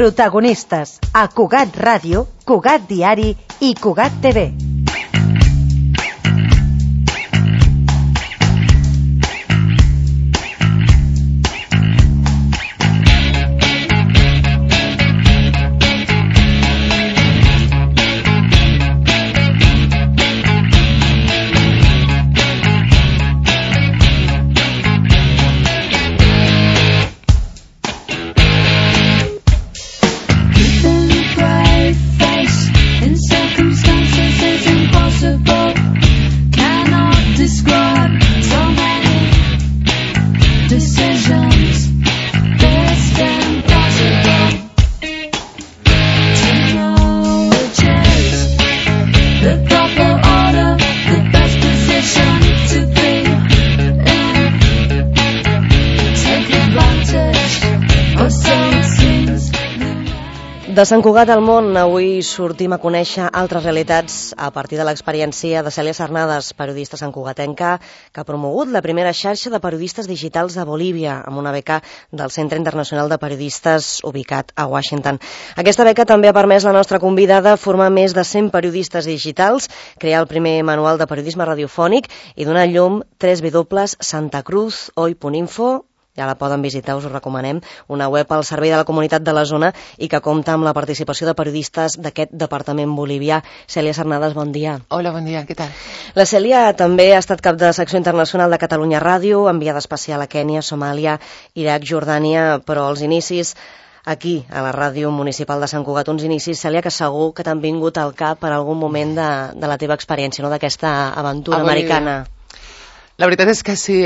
Protagonistes a Cugat Ràdio, Cugat Diari i Cugat TV. De Sant Cugat al món, avui sortim a conèixer altres realitats a partir de l'experiència de Cèlia Sarnadas, periodista santcugatenca, que ha promogut la primera xarxa de periodistes digitals de Bolívia, amb una beca del Centre Internacional de Periodistes ubicat a Washington. Aquesta beca també ha permès la nostra convidada formar més de 100 periodistes digitals, crear el primer manual de periodisme radiofònic i donar llum www.santacruzhoy.info. Ja la poden visitar, us ho recomanem, una web al servei de la comunitat de la zona i que compta amb la participació de periodistes d'aquest departament bolivià. Cèlia Sarnadas, bon dia. Hola, bon dia, què tal? La Cèlia també ha estat cap de secció internacional de Catalunya Ràdio, enviada especial a Kènia, Somàlia, Iraq, Jordània, però els inicis aquí, a la ràdio municipal de Sant Cugat, uns inicis, Cèlia, que segur que t'han vingut al cap per algun moment de la teva experiència, no?, d'aquesta aventura americana. La veritat és que sí,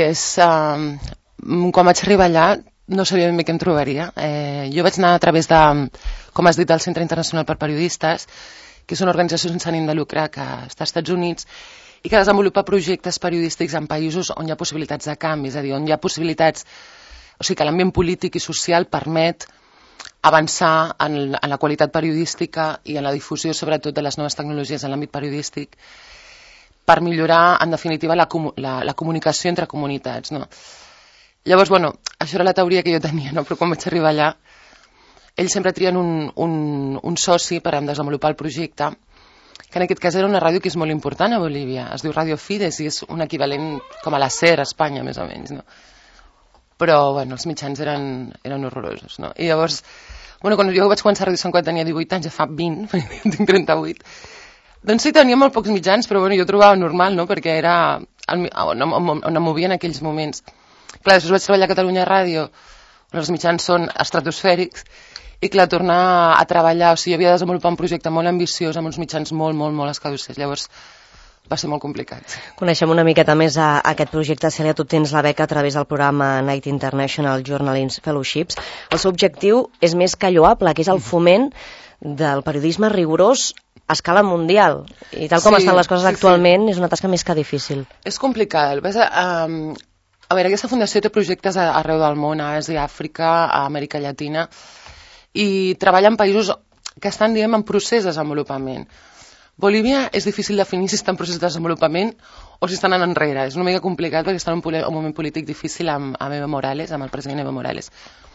quan vaig arribar allà no sabia ben bé què em trobaria. Jo vaig anar a través de, com has dit, del Centre Internacional per Periodistes, que és una organització sense ànim de lucre que està als Estats Units i que desenvolupa projectes periodístics en països on hi ha possibilitats de canvi, és a dir, on hi ha possibilitats, o sigui que l'ambient polític i social permet avançar en la qualitat periodística i en la difusió sobretot de les noves tecnologies en l'àmbit periodístic per millorar, en definitiva, la comunicació entre comunitats, no? Llavors, bueno, això era la teoria que jo tenia, no? Però quan vaig arribar allà, ells sempre trien un soci per desenvolupar el projecte, que en aquest cas era una ràdio que és molt important a Bolívia, es diu Radio Fides i és un equivalent com a la SER a Espanya, més o menys, no? Però, bueno, els mitjans eren horrorosos, no? I llavors, bueno, quan jo vaig començar a Ràdio Sant Cugat tenia 18 anys, ja fa 20, perquè tinc 38, doncs sí, tenia molt pocs mitjans, però bueno, jo trobava normal, no? Perquè era on em movia en aquells moments. Clar, després vaig treballar a Catalunya Ràdio, on els mitjans són estratosfèrics, i clar, tornar a treballar, o sigui, jo havia de desenvolupar un projecte molt ambiciós amb uns mitjans molt escadussers, llavors va ser molt complicat. Coneixem una miqueta més aquest projecte, Cèlia, tu tens la beca a través del programa Knight International Journalism Fellowships. El seu objectiu és més que lloable, que és el foment del periodisme rigorós a escala mundial, i tal com estan les coses actualment, és una tasca més que difícil. És complicat, a veure, aquesta fundació té projectes arreu del món, a Àsia, a Àfrica, a Amèrica Llatina, i treballa en països que estan, diguem, en procés de desenvolupament. Bolívia és difícil definir si està en procés de desenvolupament o si estan en enrere. És una mica complicat perquè estan en un moment polític difícil amb Evo Morales, amb el president Evo Morales.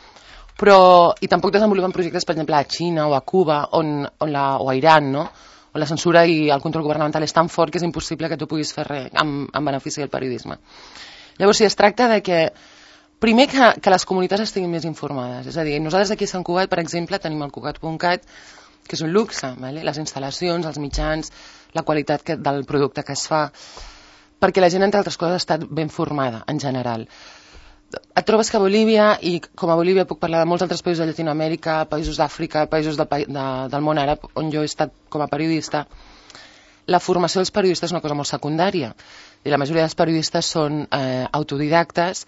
I tampoc desenvolupen projectes, per exemple, a Xina o a Cuba o a Iran, no? On la censura i el control governamental és tan fort que és impossible que tu puguis fer res en benefici del periodisme. Llavors, sí, es tracta de que, primer, que les comunitats estiguin més informades. És a dir, nosaltres aquí a Sant Cugat, per exemple, tenim el Cugat.cat, que és un luxe, vale? Les instal·lacions, els mitjans, la qualitat del producte que es fa, perquè la gent, entre altres coses, està ben formada, en general. Et trobes que a Bolívia, i com a Bolívia puc parlar de molts altres països de Llatinoamèrica, països d'Àfrica, països del món àrab, on jo he estat com a periodista, la formació dels periodistes és una cosa molt secundària. I la majoria dels periodistes són autodidactes,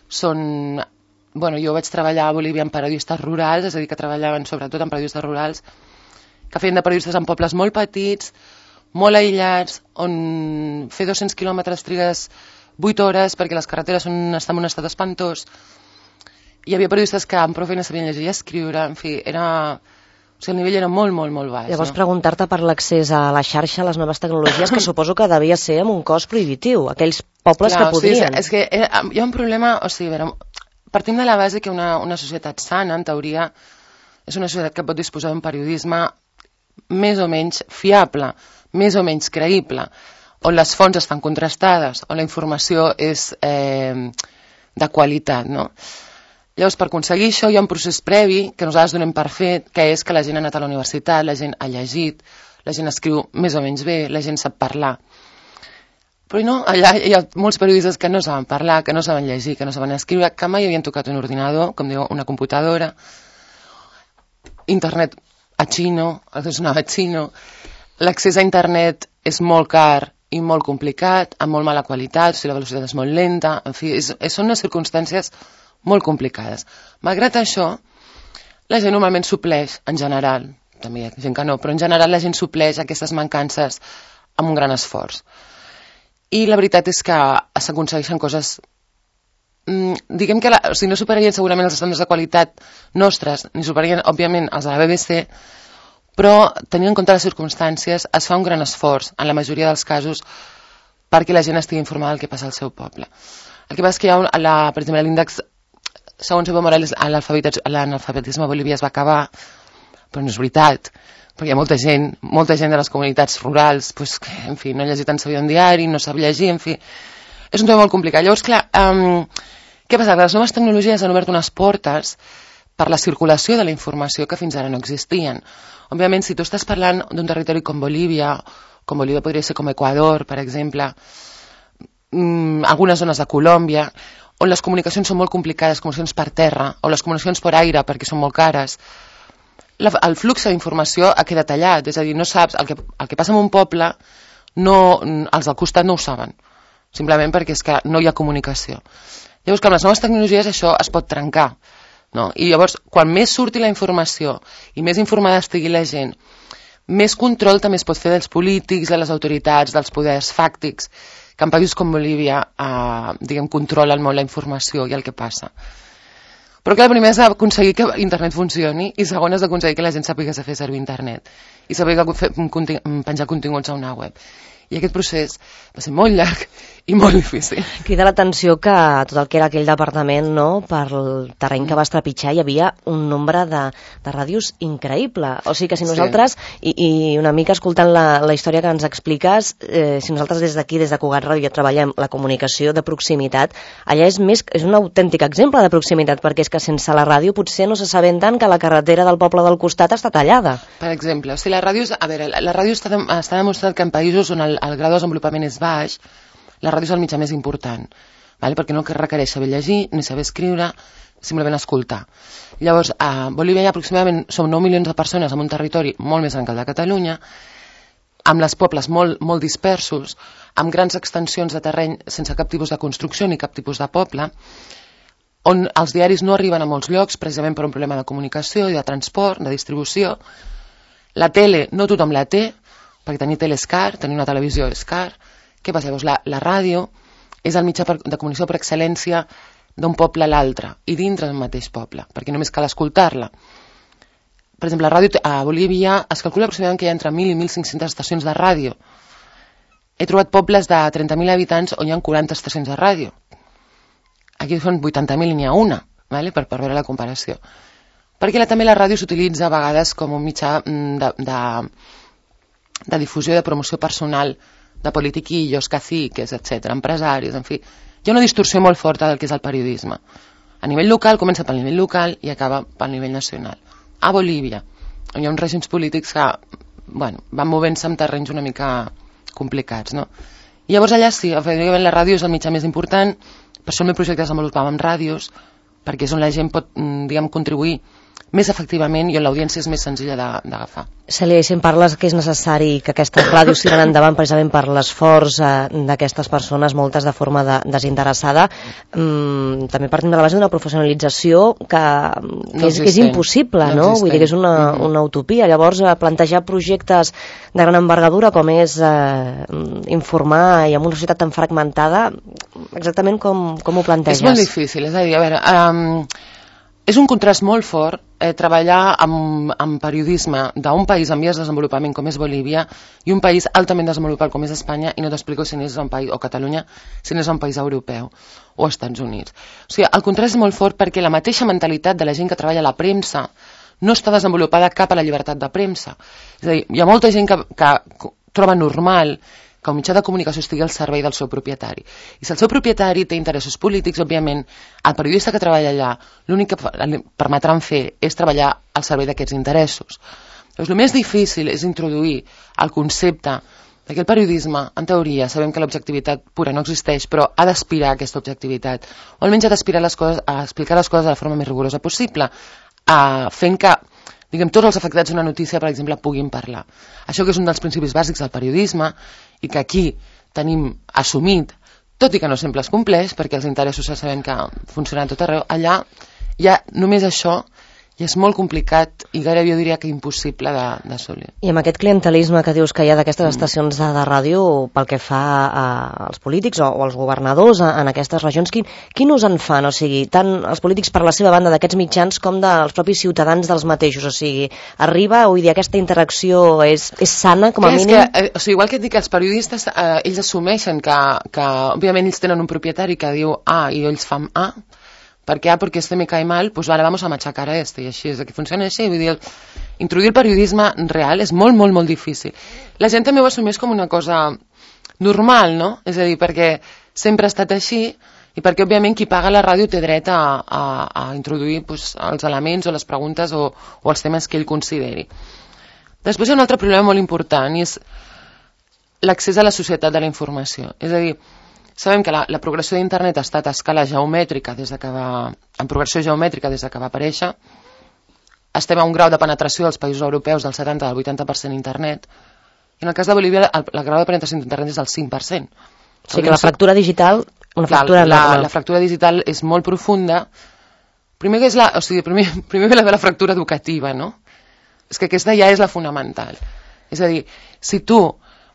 jo vaig treballar a Bolívia amb periodistes rurals, és a dir, que treballaven sobretot amb periodistes rurals, que feien de periodistes en pobles molt petits, molt aïllats, on fer 200 quilòmetres trigues 8 hores perquè les carreteres estan en un estat espantós. Hi havia periodistes que amb prou feina sabien llegir i escriure, en fi, el nivell era molt baix. Llavors, preguntar-te per l'accés a la xarxa, a les noves tecnologies, que suposo que devia ser amb un cost prohibitiu, aquells pobles que podrien. És que hi ha un problema, partim de la base que una societat sana, en teoria, és una societat que pot disposar d'un periodisme més o menys fiable, més o menys creïble, on les fonts estan contrastades, on la informació és de qualitat, no? Llavors, per aconseguir això hi ha un procés previ que nosaltres donem per fet, que és que la gent ha anat a la universitat, la gent ha llegit, la gent escriu més o menys bé, la gent sap parlar. Però no, allà hi ha molts periodistes que no saben parlar, que no saben llegir, que no saben escriure, que mai havien tocat un ordinador, com diu, una computadora, internet a xino, és una a xino, l'accés a internet és molt car i molt complicat, amb molt mala qualitat, o sigui, la velocitat és molt lenta, en fi, són unes circumstàncies molt complicades. Malgrat això, la gent normalment supleix, en general, també hi ha gent que no, però en general la gent supleix aquestes mancances amb un gran esforç. I la veritat és que s'aconsegueixen coses, diguem que no superarien segurament els estàndards de qualitat nostres, ni superarien, òbviament, els de la BBC, però tenint en compte les circumstàncies es fa un gran esforç, en la majoria dels casos, perquè la gent estigui informada del que passa al seu poble. El que passa és que hi ha, per exemple, l'índex, segons Evo Morales, l'analfabetisme a Bolívia es va acabar, però no és veritat, perquè hi ha molta gent de les comunitats rurals, pues, que, en fi, no ha llegit en seu un diari, no sap llegir, en fi, és un tema molt complicat. Llavors, clar, què passa? Les noves tecnologies han obert unes portes per la circulació de la informació que fins ara no existien. Òbviament, si tu estàs parlant d'un territori com Bolívia podria ser com Equador, per exemple, algunes zones de Colòmbia, on les comunicacions són molt complicades, comunicacions per terra, o les comunicacions per aire, perquè són molt cares, el flux d'informació ha quedat tallat, és a dir, no saps, el que passa en un poble, els del costat no ho saben, simplement perquè és que no hi ha comunicació. Llavors, que amb les noves tecnologies això es pot trencar, no? I llavors, quan més surti la informació i més informada estigui la gent, més control també es pot fer dels polítics, de les autoritats, dels poders fàctics, que en països com Bolívia, controlen molt la informació i el que passa. Però clar, primer has d'aconseguir que internet funcioni i segon has d'aconseguir que la gent sàpiga fer servir internet i sàpiga penjar continguts a una web. I aquest procés va ser molt llarg i molt difícil. Crida l'atenció que tot el que era aquell departament, no, per el terreny que va trepitjar, hi havia un nombre de ràdios increïble. O sigui que si nosaltres, i una mica escoltant la història que ens expliques, si nosaltres des d'aquí, des de Cugat Ràdio, treballem la comunicació de proximitat, allà és un autèntic exemple de proximitat, perquè és que sense la ràdio potser no s'assabenten que la carretera del poble del costat està tallada. Per exemple, o sigui, la ràdio està demostrat que en països on el grau de desenvolupament és baix, la ràdio és el mitjà més important, perquè no requereix saber llegir ni saber escriure, simplement escoltar. Llavors, a Bolívia aproximadament som 9 milions de persones en un territori molt més gran que el de Catalunya, amb els pobles molt dispersos, amb grans extensions de terreny sense cap tipus de construcció ni cap tipus de poble, on els diaris no arriben a molts llocs precisament per un problema de comunicació i de transport, de distribució. La tele no tothom la té, perquè tenir tele és car, tenir una televisió és car. Què passa? Llavors, la ràdio és el mitjà de comunicació per excel·lència d'un poble a l'altre i dintre del mateix poble, perquè només cal escoltar-la. Per exemple, la ràdio a Bolívia es calcula aproximadament que hi ha entre 1.000 i 1.500 estacions de ràdio. He trobat pobles de 30.000 habitants on hi ha 40 estacions de ràdio. Aquí són 80.000 i n'hi ha una, per veure la comparació. Perquè també la ràdio s'utilitza a vegades com un mitjà de difusió i de promoció personal de politiquillos, caciques, etc., empresaris, en fi. Hi ha una distorsió molt forta del que és el periodisme. A nivell local, comença pel nivell local i acaba pel nivell nacional. A Bolívia, on hi ha uns règims polítics que van movent-se en terrenys una mica complicats, no? I llavors allà sí, efectivament la ràdio és el mitjà més important, per això el meu projecte es desenvolupava amb ràdios, perquè és on la gent pot, contribuir més efectivament i on l'audiència és més senzilla d'agafar. Cèlia, si em parles que és necessari que aquestes ràdios sigan endavant precisament per l'esforç d'aquestes persones, moltes de forma desinteressada, també partim de la base d'una professionalització que és impossible, no? Vull dir que és una utopia. Llavors, plantejar projectes de gran envergadura com és informar i amb una societat tan fragmentada, exactament com ho planteges? És molt difícil, és a dir, a veure, és un contrast molt fort treballar amb periodisme d'un país en vies de desenvolupament com és Bolívia i un país altament desenvolupat com és Espanya, i no t'explico si n'és un país, o Catalunya, si n'és un país europeu o Estats Units. O sigui, el contrast és molt fort perquè la mateixa mentalitat de la gent que treballa a la premsa no està desenvolupada cap a la llibertat de premsa. És a dir, hi ha molta gent que troba normal que un mitjà de comunicació estigui al servei del seu propietari. I si el seu propietari té interessos polítics, òbviament, el periodista que treballa allà, l'únic que li permetran fer és treballar al servei d'aquests interessos. Llavors, el més difícil és introduir el concepte que el periodisme, en teoria, sabem que l'objectivitat pura no existeix, però ha d'aspirar a aquesta objectivitat, o almenys ha d'aspirar a explicar les coses de la forma més rigorosa possible, fent que, diguem, tots els afectats d'una notícia, per exemple, puguin parlar. Això que és un dels principis bàsics del periodisme i que aquí tenim assumit, tot i que no sempre es compleix, perquè els interessos ja sabem que funcionen a tot arreu, allà ja només això i és molt complicat i gairebé jo diria que impossible d'assolir. I amb aquest clientelisme que dius que hi ha d'aquestes estacions de ràdio pel que fa als polítics o als governadors en aquestes regions, quin ús en fan? O sigui, tant els polítics per la seva banda d'aquests mitjans com dels propis ciutadans dels mateixos. O sigui, arriba, vull dir, aquesta interacció és sana com a mínim? O sigui, igual que et dic que els periodistes ells assumeixen que òbviament ells tenen un propietari que diu A i ells fan A, perquè este me cae mal, pues vale, vamos a machacar a este, i així és, que funciona així, vull dir, introduir el periodisme real és molt, molt, molt difícil. La gent també ho assumeix com una cosa normal, no? És a dir, perquè sempre ha estat així i perquè, òbviament, qui paga la ràdio té dret a introduir pues, els elements o les preguntes o els temes que ell consideri. Després hi ha un altre problema molt important i és l'accés a la societat de la informació. És a dir, sabem que la progressió d'internet ha estat a escala geomètrica en progressió geomètrica des que va aparèixer. Estem a un grau de penetració dels països europeus del 70 al 80% d'internet. En el cas de Bolívia, el grau de penetració d'internet és del 5%. O sigui que la fractura digital... La fractura digital és molt profunda. Primer ve la fractura educativa, no? És que aquesta ja és la fonamental. És a dir, si tu...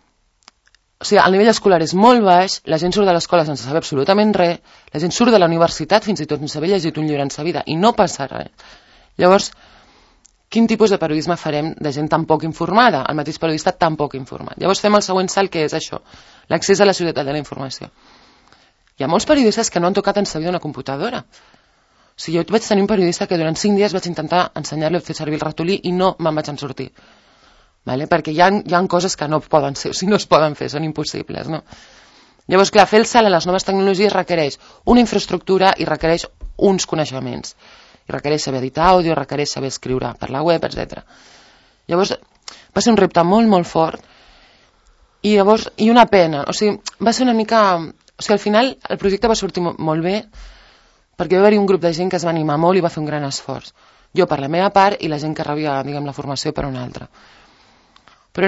O sigui, el nivell escolar és molt baix, la gent surt de l'escola sense saber absolutament res, la gent surt de la universitat fins i tot sense haver llegit un llibre en sa vida i no passa res. Llavors, quin tipus de periodisme farem de gent tan poc informada? El mateix periodista tan poc informat. Llavors fem el següent salt, que és això, l'accés a la societat de la informació. Hi ha molts periodistes que no han tocat en sa vida una computadora. O sigui, jo vaig tenir un periodista que durant 5 dies vaig intentar ensenyar-li a fer servir el ratolí i no me'n vaig en sortir. Vale? Perquè hi ha coses que no poden ser, o sigui, no es poden fer, són impossibles, no? Llavors, clar, fer el salt a les noves tecnologies requereix una infraestructura i requereix uns coneixements. I requereix saber editar àudio, requereix saber escriure per la web, etc. Llavors, va ser un repte molt, molt fort i llavors, i una pena, o sigui, va ser una mica... O sigui, al final el projecte va sortir molt bé perquè va haver-hi un grup de gent que es va animar molt i va fer un gran esforç. Jo per la meva part i la gent que rebia, diguem, la formació per una altra. Però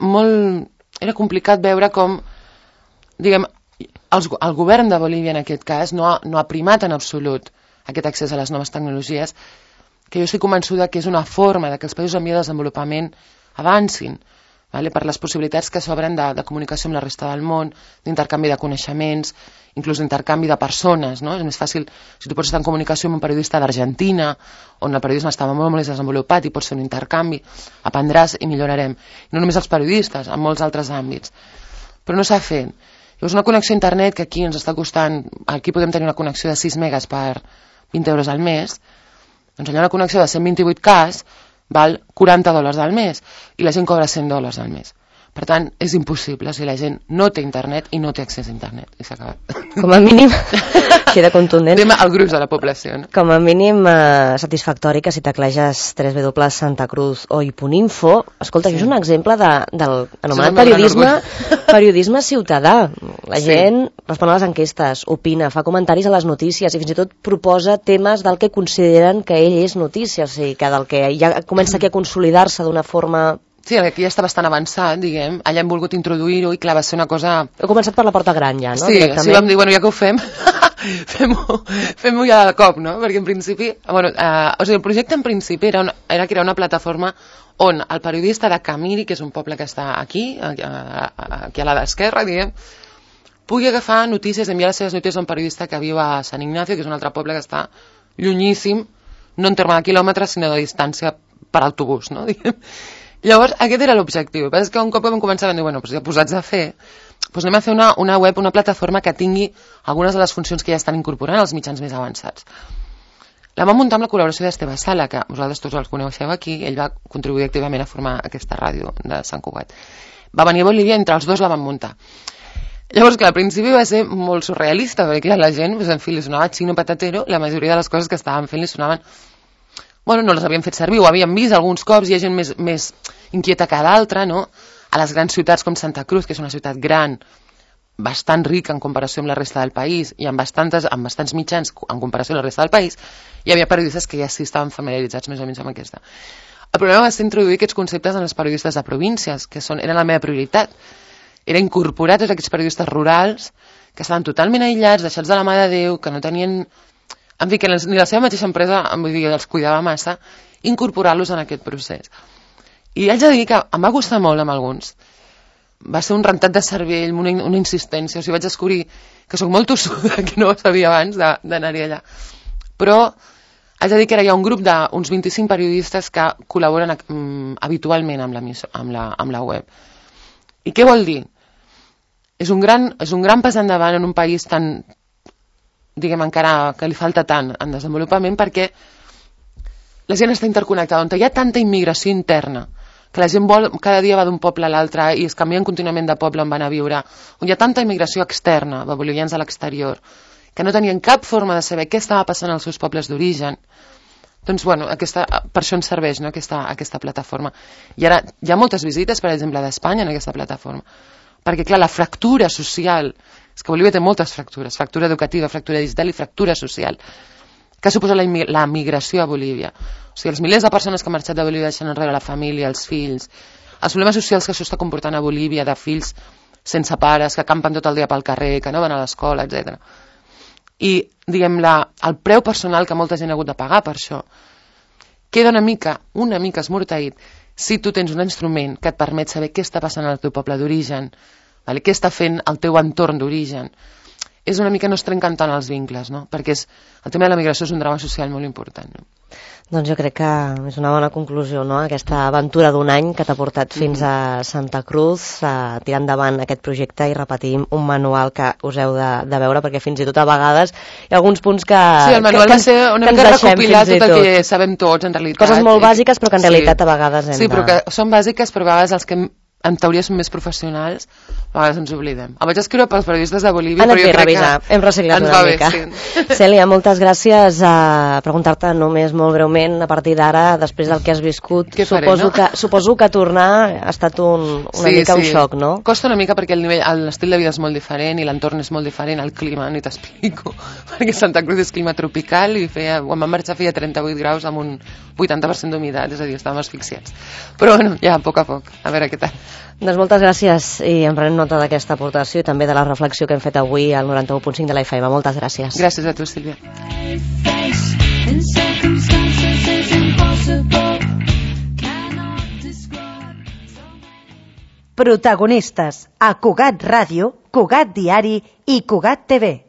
era complicat veure com, diguem, el govern de Bolívia en aquest cas no ha primat en absolut aquest accés a les noves tecnologies, que jo estic convençuda que és una forma que els països en via de desenvolupament avancin, vale? Per les possibilitats que s'obren de comunicació amb la resta del món, d'intercanvi de coneixements, inclús d'intercanvi de persones, no? És més fàcil, si tu pots estar en comunicació amb un periodista d'Argentina, on el periodisme estava molt més desenvolupat i pots fer un intercanvi, aprendràs i millorarem. No només els periodistes, en molts altres àmbits. Però no s'ha fet. Llavors una connexió a internet que aquí ens està costant, aquí podem tenir una connexió de 6 megas per 20 euros al mes, doncs allà una connexió de 128K val $40 al mes i la gent cobra $100 al mes. Per tant, és impossible si la gent no té internet i no té accés a internet. I s'ha acabat. Com a mínim, queda contundent. Anem al gruix de la població, no? Com a mínim, satisfactori que si tecleges www.santacruzhoy.info, escolta, sí. Això és un exemple del anomenat periodisme ciutadà. La gent respon a les enquestes, opina, fa comentaris a les notícies i fins i tot proposa temes del que consideren que ell és notícia, o sigui, que del que ja comença aquí a consolidar-se d'una forma... Sí, aquí ja està bastant avançat, diguem. Allà hem volgut introduir-ho i clar, va ser una cosa... Heu començat per la porta gran ja, no? Sí, vam dir, bueno, ja que ho fem, fem-ho ja de cop, no? Perquè en principi... o sigui, el projecte en principi era crear una plataforma on el periodista de Camiri, que és un poble que està aquí a la d'esquerra, diguem, pugui agafar notícies, enviar les seves notícies a un periodista que viu a Sant Ignacio, que és un altre poble que està llunyíssim, no en terme de quilòmetres, sinó de distància per autobús, no? Diguem. Llavors, aquest era l'objectiu. El que passa és que un cop vam començar vam dir, bueno, ja posats a fer, anem a fer una web, una plataforma que tingui algunes de les funcions que ja estan incorporant als mitjans més avançats. La vam muntar amb la col·laboració d'Esteve Sala, que vosaltres tots els coneixeu aquí. Ell va contribuir activament a formar aquesta ràdio de Sant Cugat. Va venir a Bolívia, entre els dos la van muntar. Llavors, clar, al principi va ser molt surrealista, perquè la gent, doncs, en fi, li sonava Chino Patatero, la majoria de les coses que estaven fent li sonaven... Bueno, no les havien fet servir, ho havien vist alguns cops, hi ha gent més inquieta que d'altra, no? A les grans ciutats com Santa Cruz, que és una ciutat gran, bastant rica en comparació amb la resta del país, i amb bastants mitjans en comparació amb la resta del país, hi havia periodistes que ja sí estaven familiaritzats més o menys amb aquesta. El problema va ser introduir aquests conceptes en els periodistes de províncies, que eren la meva prioritat. Era incorporar tots aquests periodistes rurals, que estaven totalment aïllats, deixats de la mà de Déu, que no tenien... En fi, que ni la seva mateixa empresa, vull dir, els cuidava massa, incorporar-los en aquest procés. I haig de dir que em va costar molt amb alguns. Va ser un rentat de cervell, una insistència. O sigui, vaig descobrir que sóc molt tossuda, que no ho sabia abans d'anar-hi allà. Però haig de dir que ara hi ha un grup d'uns 25 periodistes que col·laboren habitualment amb la web. I què vol dir? És un gran pas endavant en un país tan, diguem, encara que li falta tant en desenvolupament, perquè la gent està interconnectada, on hi ha tanta immigració interna, que la gent cada dia va d'un poble a l'altre i es canvien contínuament de poble on van a viure, on hi ha tanta immigració externa, de bolivians a l'exterior, que no tenien cap forma de saber què estava passant als seus pobles d'origen. Doncs, bueno, per això ens serveix, no, aquesta plataforma. I ara hi ha moltes visites, per exemple, d'Espanya en aquesta plataforma, perquè, clar, la fractura social, és que Bolívia té moltes fractures, fractura educativa, fractura digital i fractura social, que ha suposat la migració a Bolívia. O sigui, els milers de persones que han marxat de Bolívia deixant enrere la família, els fills, els problemes socials que això està comportant a Bolívia, de fills sense pares, que campen tot el dia pel carrer, que no van a l'escola, etc. I, diguem, el preu personal que molta gent ha hagut de pagar per això, queda una mica esmorteït si tu tens un instrument que et permet saber què està passant al teu poble d'origen, vale? Què està fent el teu entorn d'origen. És una mica no es trenquen tant els vincles, no? Perquè el tema de la migració és un drama social molt important, no? Doncs jo crec que és una bona conclusió, no? Aquesta aventura d'un any que t'ha portat fins a Santa Cruz a tirar endavant aquest projecte i repetim un manual que us heu de veure, perquè fins i tot a vegades hi ha alguns punts que... Sí, el manual va ser una mica recopilar tot el que sabem tots, en realitat. Coses molt bàsiques, però que en realitat a vegades hem de... Sí, però que són bàsiques, però a vegades els que en teoria són més professionals, a vegades ens oblidem. El vaig escriure pels periodistes de Bolívia, però jo crec que hem reciclat una mica. Sí. Cèlia, moltes gràcies. A preguntar-te només molt breument, a partir d'ara, després del que has viscut, suposo que tornar ha estat una mica un xoc, no? Costa una mica perquè l'estil de vida és molt diferent i l'entorn és molt diferent, el clima, ni t'explico, perquè Santa Cruz és clima tropical i quan vam marxar feia 38 graus amb un 80% d'humitat, és a dir, estàvem asfixiats. Però bueno, ja, a poc a poc, a veure què tal. Doncs moltes gràcies i en prenem nota d'aquesta aportació i també de la reflexió que hem fet avui al 91.5 de la FM. Moltes gràcies. Gràcies a tu, Sílvia. Protagonistes a Cugat Ràdio, Cugat Diari i Cugat TV.